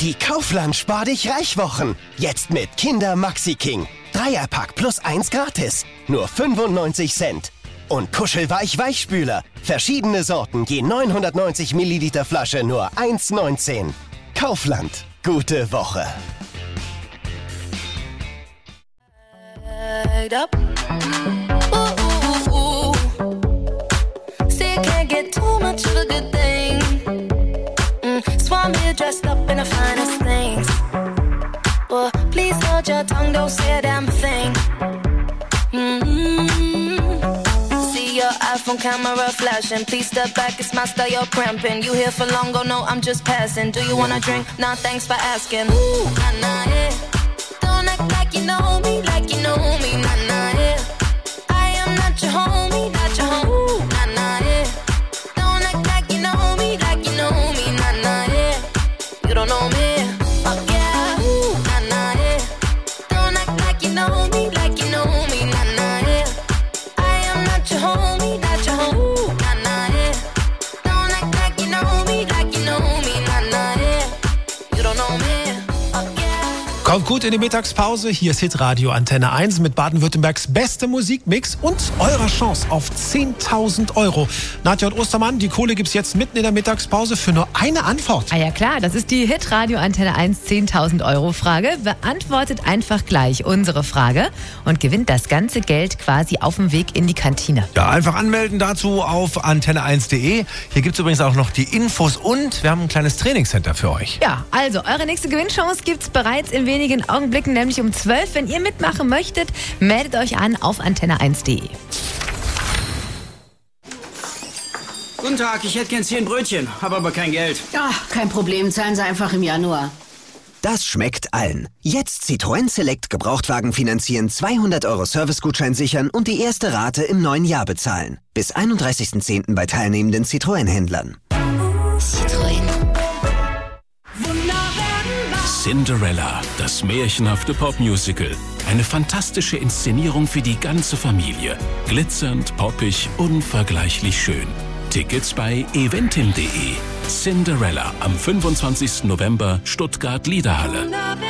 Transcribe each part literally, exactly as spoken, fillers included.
Die Kaufland Spar dich reich Wochen. Jetzt mit Kinder Maxi King. Dreierpack plus eins gratis. Nur fünfundneunzig Cent. Und Kuschelweich Weichspüler. Verschiedene Sorten, je neunhundertneunzig Milliliter Flasche, nur eins neunzehn. Kaufland. Gute Woche. Swam here dressed up in the finest things. Well, please hold your tongue, don't say a damn thing. Mm-hmm. See your iPhone camera flashing. Please step back, it's my style, you're cramping. You here for long, go no, I'm just passing. Do you wanna drink? Nah, thanks for asking. Ooh, nah, nah, yeah. Don't act like you know me, like you know me, nah, nah, yeah. I am not your homie, not your homie. Ooh, nah, nah, yeah. Don't act like you know me, like you know me, nah, nah, yeah. You don't know me, fuck yeah. Ooh, nah, nah, yeah. Don't act like you know me, like you know me, nah, nah, yeah. I am not your homie, not your homie. Ooh, nah, nah, yeah. Don't act like you know me, like you know me, nah, nah, yeah. You don't know me, fuck yeah. Kommt gut in die Mittagspause. Hier ist Hitradio Antenne eins mit Baden-Württembergs beste Musikmix und eurer Chance auf zehntausend Euro. Nadja und Ostermann, die Kohle gibt's jetzt mitten in der Mittagspause für nur eine Antwort. Ah ja klar, das ist die Hitradio Antenne eins zehntausend Euro Frage. Beantwortet einfach gleich unsere Frage und gewinnt das ganze Geld quasi auf dem Weg in die Kantine. Ja, einfach anmelden dazu auf antenne eins punkt de. Hier gibt's übrigens auch noch die Infos und wir haben ein kleines Trainingscenter für euch. Ja, also eure nächste Gewinnchance gibt's bereits in wenigen Augenblicken, nämlich um zwölf. Wenn ihr mitmachen möchtet, meldet euch an auf antenne eins punkt de. Guten Tag, ich hätte gern zehn Brötchen, habe aber kein Geld. Ach, kein Problem, zahlen Sie einfach im Januar. Das schmeckt allen. Jetzt Citroën Select Gebrauchtwagen finanzieren, zweihundert Euro Servicegutschein sichern und die erste Rate im neuen Jahr bezahlen. Bis einunddreißigsten zehnten bei teilnehmenden Citroën-Händlern. Citroën. Cinderella, das märchenhafte Popmusical. Eine fantastische Inszenierung für die ganze Familie. Glitzernd, poppig, unvergleichlich schön. Tickets bei eventim punkt de. Cinderella am fünfundzwanzigsten November, Stuttgart Liederhalle.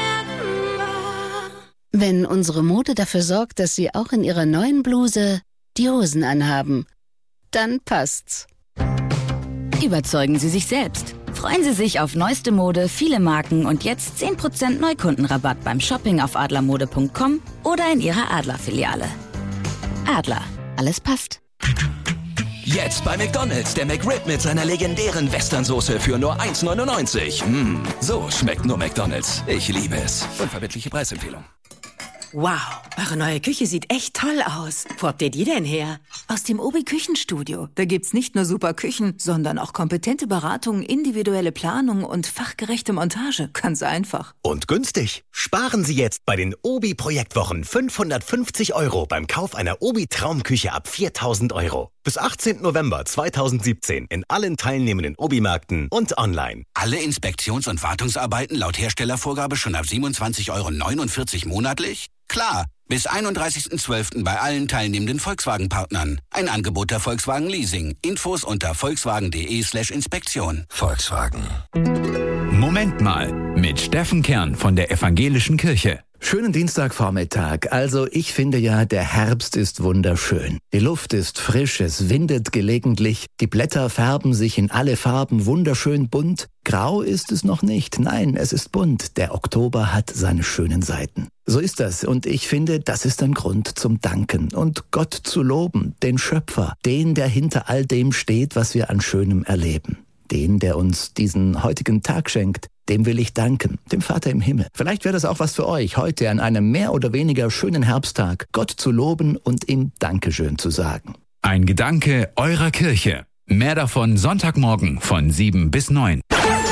Wenn unsere Mode dafür sorgt, dass Sie auch in Ihrer neuen Bluse die Hosen anhaben, dann passt's. Überzeugen Sie sich selbst. Freuen Sie sich auf neueste Mode, viele Marken und jetzt zehn Prozent Neukundenrabatt beim Shopping auf adlermode punkt com oder in Ihrer Adler-Filiale. Adler, alles passt. Jetzt bei McDonald's der McRib mit seiner legendären Westernsoße für nur eins neunundneunzig. Mmh, so schmeckt nur McDonald's. Ich liebe es. Unverbindliche Preisempfehlung. Wow, eure neue Küche sieht echt toll aus. Wo habt ihr die denn her? Aus dem Obi Küchenstudio. Da gibt's nicht nur super Küchen, sondern auch kompetente Beratung, individuelle Planung und fachgerechte Montage. Ganz einfach. Und günstig. Sparen Sie jetzt bei den Obi Projektwochen fünfhundertfünfzig Euro beim Kauf einer Obi Traumküche ab viertausend Euro. Bis achtzehnten November zweitausendsiebzehn in allen teilnehmenden Obi-Märkten und online. Alle Inspektions- und Wartungsarbeiten laut Herstellervorgabe schon ab siebenundzwanzig Euro neunundvierzig monatlich? Klar, bis einunddreißigsten zwölften bei allen teilnehmenden Volkswagen-Partnern. Ein Angebot der Volkswagen Leasing. Infos unter volkswagen.de slash Inspektion. Volkswagen. Moment mal, mit Steffen Kern von der Evangelischen Kirche. Schönen Dienstagvormittag. Also ich finde ja, der Herbst ist wunderschön. Die Luft ist frisch, es windet gelegentlich, die Blätter färben sich in alle Farben wunderschön bunt. Grau ist es noch nicht, nein, es ist bunt. Der Oktober hat seine schönen Seiten. So ist das und ich finde, das ist ein Grund zum Danken und Gott zu loben, den Schöpfer, den, der hinter all dem steht, was wir an Schönem erleben. Den, der uns diesen heutigen Tag schenkt, dem will ich danken, dem Vater im Himmel. Vielleicht wäre das auch was für euch, heute an einem mehr oder weniger schönen Herbsttag, Gott zu loben und ihm Dankeschön zu sagen. Ein Gedanke eurer Kirche. Mehr davon Sonntagmorgen von sieben bis neun.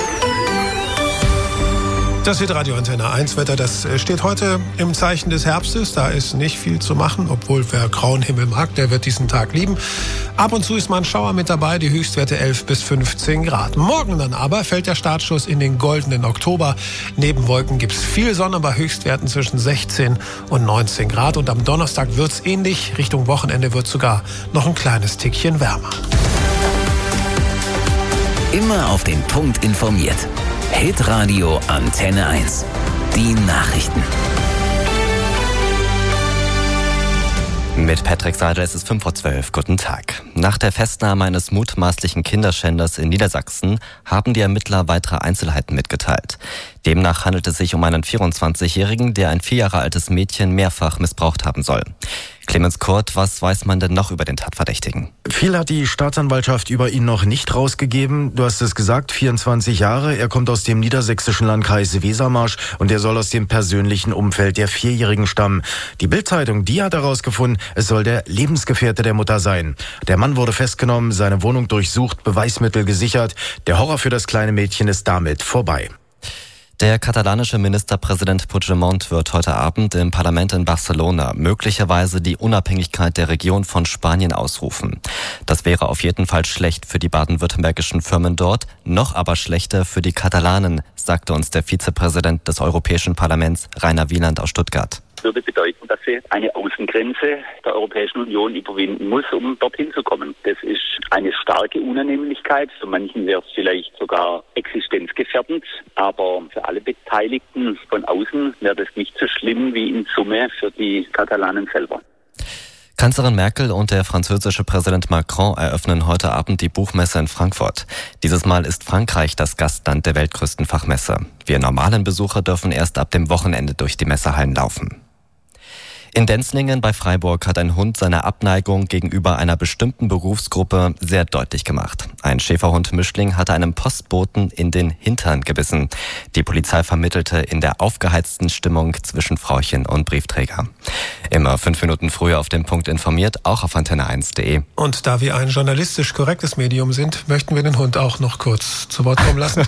Das Hitradio Antenne eins Wetter, das steht heute im Zeichen des Herbstes. Da ist nicht viel zu machen, obwohl wer grauen Himmel mag, der wird diesen Tag lieben. Ab und zu ist mal ein Schauer mit dabei, die Höchstwerte elf bis fünfzehn Grad. Morgen dann aber fällt der Startschuss in den goldenen Oktober. Neben Wolken gibt's viel Sonne bei Höchstwerten zwischen sechzehn und neunzehn Grad. Und am Donnerstag wird's ähnlich. Richtung Wochenende wird sogar noch ein kleines Tickchen wärmer. Immer auf den Punkt informiert. Hitradio Antenne eins. Die Nachrichten. Mit Patrick Seider ist es fünf vor zwölf. Guten Tag. Nach der Festnahme eines mutmaßlichen Kinderschänders in Niedersachsen haben die Ermittler weitere Einzelheiten mitgeteilt. Demnach handelt es sich um einen vierundzwanzigjährigen, der ein vier Jahre altes Mädchen mehrfach missbraucht haben soll. Clemens Kurt, was weiß man denn noch über den Tatverdächtigen? Viel hat die Staatsanwaltschaft über ihn noch nicht rausgegeben. Du hast es gesagt, vierundzwanzig Jahre. Er kommt aus dem niedersächsischen Landkreis Wesermarsch und er soll aus dem persönlichen Umfeld der Vierjährigen stammen. Die Bild-Zeitung, die hat herausgefunden, es soll der Lebensgefährte der Mutter sein. Der Mann wurde festgenommen, seine Wohnung durchsucht, Beweismittel gesichert. Der Horror für das kleine Mädchen ist damit vorbei. Der katalanische Ministerpräsident Puigdemont wird heute Abend im Parlament in Barcelona möglicherweise die Unabhängigkeit der Region von Spanien ausrufen. Das wäre auf jeden Fall schlecht für die baden-württembergischen Firmen dort, noch aber schlechter für die Katalanen, sagte uns der Vizepräsident des Europäischen Parlaments, Rainer Wieland aus Stuttgart. Würde bedeuten, dass sie eine Außengrenze der Europäischen Union überwinden muss, um dorthin zu kommen. Das ist eine starke Unannehmlichkeit. Für manchen wäre es vielleicht sogar existenzgefährdend, aber für alle Beteiligten von außen wäre das nicht so schlimm wie in Summe für die Katalanen selber. Kanzlerin Merkel und der französische Präsident Macron eröffnen heute Abend die Buchmesse in Frankfurt. Dieses Mal ist Frankreich das Gastland der weltgrößten Fachmesse. Wir normalen Besucher dürfen erst ab dem Wochenende durch die Messehallen laufen. In Denzlingen bei Freiburg hat ein Hund seine Abneigung gegenüber einer bestimmten Berufsgruppe sehr deutlich gemacht. Ein Schäferhund-Mischling hatte einem Postboten in den Hintern gebissen. Die Polizei vermittelte in der aufgeheizten Stimmung zwischen Frauchen und Briefträger. Immer fünf Minuten früher auf den Punkt informiert, auch auf antenne eins punkt de. Und da wir ein journalistisch korrektes Medium sind, möchten wir den Hund auch noch kurz zu Wort kommen lassen.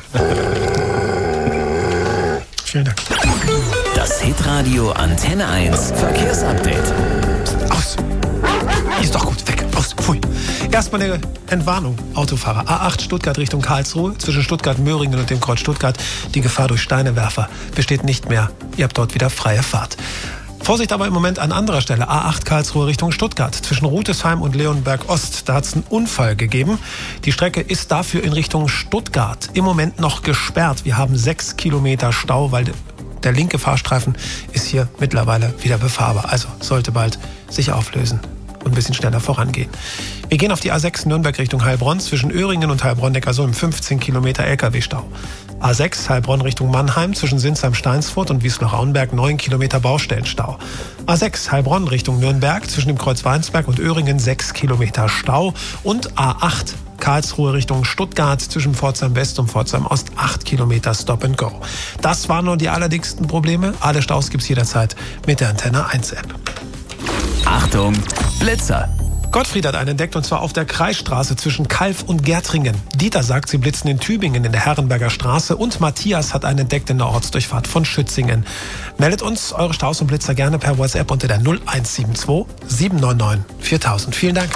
Vielen Dank. Das Hitradio Antenne eins Verkehrsupdate. Aus. Ist doch gut. Weg. Aus. Pfui. Erstmal eine Entwarnung. Autofahrer. A acht Stuttgart Richtung Karlsruhe. Zwischen Stuttgart-Möhringen und dem Kreuz Stuttgart. Die Gefahr durch Steinewerfer besteht nicht mehr. Ihr habt dort wieder freie Fahrt. Vorsicht aber im Moment an anderer Stelle. A acht Karlsruhe Richtung Stuttgart. Zwischen Rutesheim und Leonberg Ost. Da hat es einen Unfall gegeben. Die Strecke ist dafür in Richtung Stuttgart im Moment noch gesperrt. Wir haben sechs Kilometer Stau, weil der linke Fahrstreifen ist hier mittlerweile wieder befahrbar. Also sollte bald sich auflösen und ein bisschen schneller vorangehen. Wir gehen auf die A sechs Nürnberg Richtung Heilbronn. Zwischen Öhringen und Heilbronn-Neckarsulm fünfzehn Kilometer L K W-Stau. A sechs Heilbronn Richtung Mannheim. Zwischen Sinsheim-Steinsfurt und Wiesloch-Rauenberg neun Kilometer Baustellenstau. A sechs Heilbronn Richtung Nürnberg. Zwischen dem Kreuz Weinsberg und Öhringen sechs Kilometer Stau. Und A acht Karlsruhe Richtung Stuttgart zwischen Pforzheim West und Pforzheim Ost acht Kilometer Stop and Go. Das waren nur die allerdicksten Probleme. Alle Staus gibt's jederzeit mit der Antenne eins App. Achtung, Blitzer! Gottfried hat einen entdeckt und zwar auf der Kreisstraße zwischen Kalf und Gärtringen. Dieter sagt, sie blitzen in Tübingen in der Herrenberger Straße und Matthias hat einen entdeckt in der Ortsdurchfahrt von Schützingen. Meldet uns eure Staus und Blitzer gerne per WhatsApp unter der null eins sieben zwei sieben neun neun viertausend. Vielen Dank.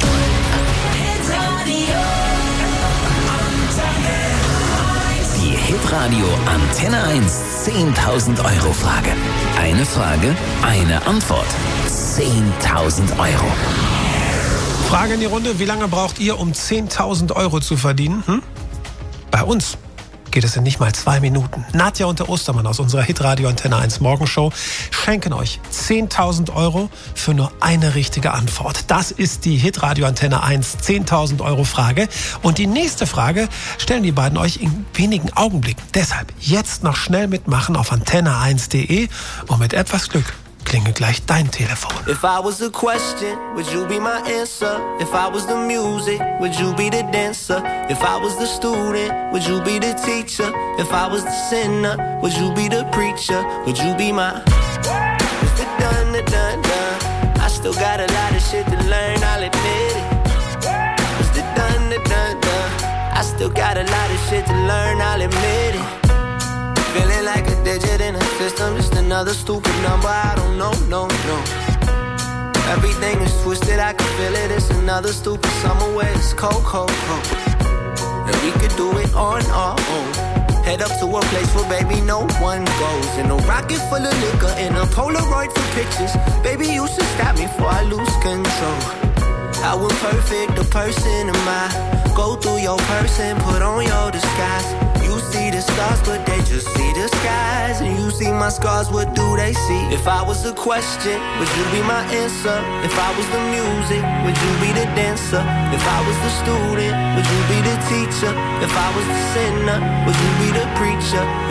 Die Hitradio Antenne eins zehntausend Euro Frage. Eine Frage, eine Antwort. zehntausend Euro. Frage in die Runde, wie lange braucht ihr, um zehntausend Euro zu verdienen? Hm? Bei uns geht es in nicht mal zwei Minuten. Nadja und der Ostermann aus unserer Hitradio Antenne eins Morgenshow schenken euch zehntausend Euro für nur eine richtige Antwort. Das ist die Hitradio Antenne eins zehntausend Euro Frage. Und die nächste Frage stellen die beiden euch in wenigen Augenblicken. Deshalb jetzt noch schnell mitmachen auf antenne eins punkt de und mit etwas Glück klingelt gleich dein Telefon. If I was a question, would you be my answer? If I was the music, would you be the dancer? If I was the student, would you be the teacher? If I was the sinner, would you be the preacher? Would you be my it's the done, the done, done. I still got a lot of shit to learn, I'll admit it. It's the done, the done, done. I still got a lot of shit to learn, I'll admit it. Feeling like a digit in a system, just another stupid number, I don't know, no, no. Everything is twisted, I can feel it, it's another stupid summer where it's cold, cold, cold. And we could do it on our own. Head up to a place where baby no one goes. In a rocket full of liquor, in a Polaroid for pictures. Baby you should stop me before I lose control. How imperfect a person am I? Go through your person, put on your disguise. You see the stars, but they just see the skies. And you see my scars, what do they see? If I was a question, would you be my answer? If I was the music, would you be the dancer? If I was the student, would you be the teacher? If I was the sinner, would you be the preacher?